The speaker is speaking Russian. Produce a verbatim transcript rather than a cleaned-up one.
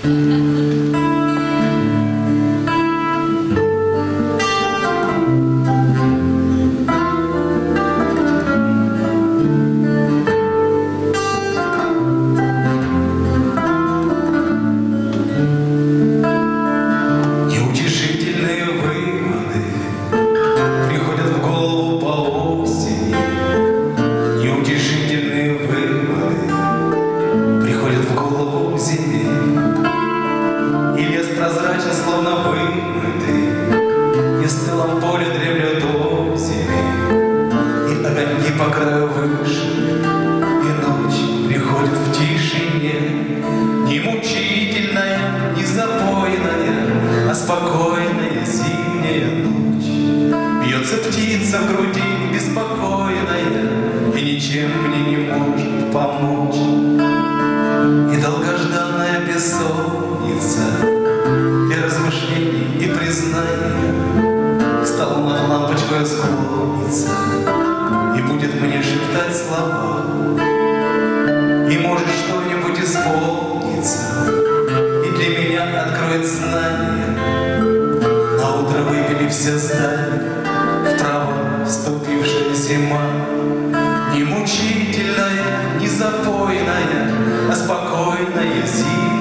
По краю выше, и ночь приходит в тишине, не мучительная, не запойная, а спокойная зимняя ночь. Бьется птица в груди беспокойная, и ничем мне не может помочь. И долгожданная бессонница для размышлений и признаний стала над лампочкой склониться и будет мне шептать слова. И может что-нибудь исполнится, и для меня откроет знание. Наутро выпили все здания, в траву вступившая зима. Не мучительная, не запойная, а спокойная зима.